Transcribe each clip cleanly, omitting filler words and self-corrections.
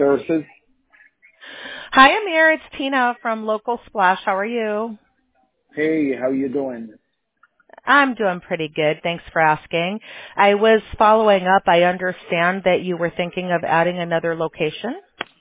Services. Hi, Amir. It's Tina from Local Splash. How are you? Hey, how you doing? I'm doing pretty good. Thanks for asking. I was following up. I understand that you were thinking of adding another location.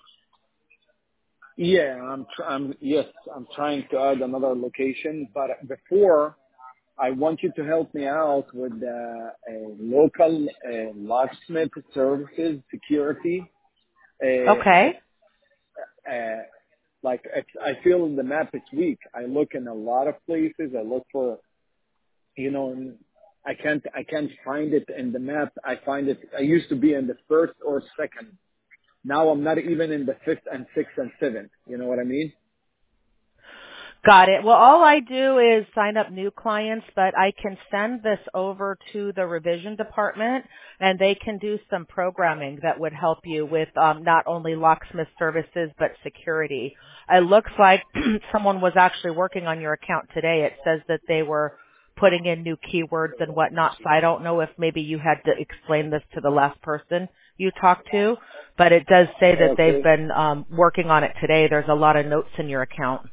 Yeah, I'm trying to add another location, but before I want you to help me out with a local locksmith services security. Okay. Uh, I feel in the map it's weak. I look in a lot of places. I look for, and I can't find it in the map. I find it. I used to be in the first or second. Now I'm not even in the fifth and sixth and seventh. You know what I mean? Got it. Well, all I do is sign up new clients, but I can send this over to the revision department and they can do some programming that would help you with not only locksmith services, but security. It looks like someone was actually working on your account today. It says that they were putting in new keywords and whatnot, so I don't know if maybe you had to explain this to the last person you talked to, but it does say that they've Okay. been working on it today. There's a lot of notes in your account.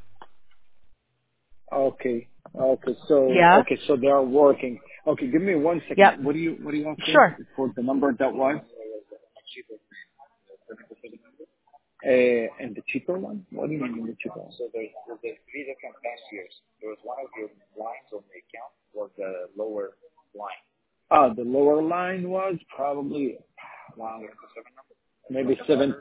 Okay. Okay. Yeah? So they are working. Okay. Give me 1 second. Yep. What do you asking Sure. for the number that was? And the cheaper one? What do you mean the cheaper one? So there's three different cashiers. There was one of your lines on the account was the lower line. The lower line was probably, wow, maybe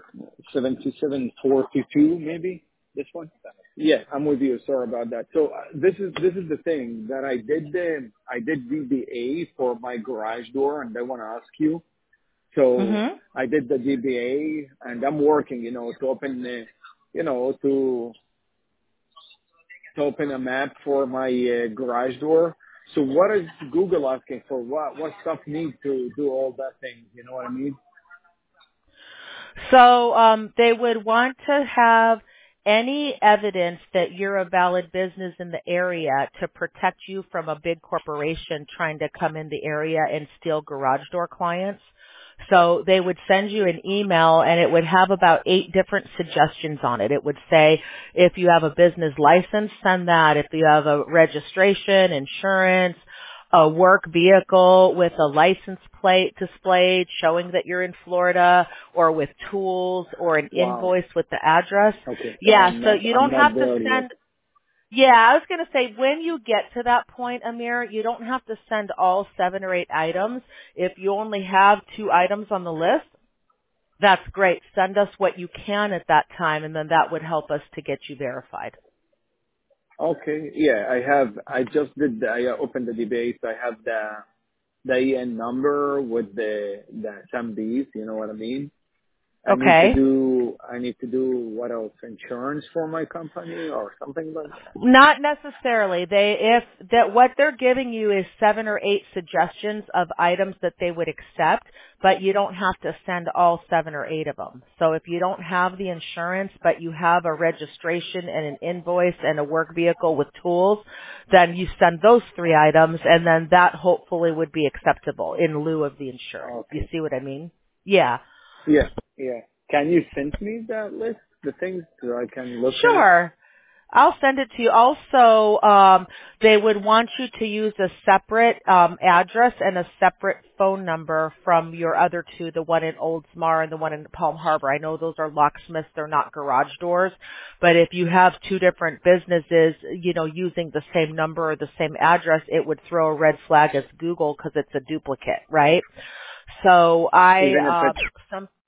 727,422, maybe this one. Yeah, I'm with you. Sorry about that. So this is the thing that I did. I did DBA for my garage door, and I want to ask you. So Mhm. I did the DBA, and I'm working, to open, to open a map for my garage door. So what is Google asking for? What stuff needs to do all that thing? You know what I mean? So they would want to have any evidence that you're a valid business in the area to protect you from a big corporation trying to come in the area and steal garage door clients. So they would send you an email and it would have about 8 different suggestions on it. It would say if you have a business license, send that. If you have a registration, insurance, a work vehicle with a license plate displayed showing that you're in Florida, or with tools, or an Wow. invoice with the address. Okay. So Yeah, so you I'm don't not have to there yet. send. Yeah, I was going to say when you get to that point, Amir, you don't have to send all 7 or 8 items. If you only have 2 items on the list, that's great. Send us what you can at that time, and then that would help us to get you verified. Okay. Yeah, I just did. I opened the debate. So I have the EN number with the SMBs. You know what I mean? Okay. I need to do what else? Insurance for my company or something like that. Not necessarily. What they're giving you is 7 or 8 suggestions of items that they would accept, but you don't have to send all 7 or 8 of them. So if you don't have the insurance, but you have a registration and an invoice and a work vehicle with tools, then you send those 3 items and then that hopefully would be acceptable in lieu of the insurance. You Okay. see what I mean? Yeah. Yeah. Yeah. Can you send me that list, the things so I can look at? Sure. I'll send it to you. Also, they would want you to use a separate address and a separate phone number from your other 2, the one in Oldsmar and the one in Palm Harbor. I know those are locksmiths, they're not garage doors, but if you have 2 different businesses, using the same number or the same address, it would throw a red flag as Google because it's a duplicate, right? So Even if it's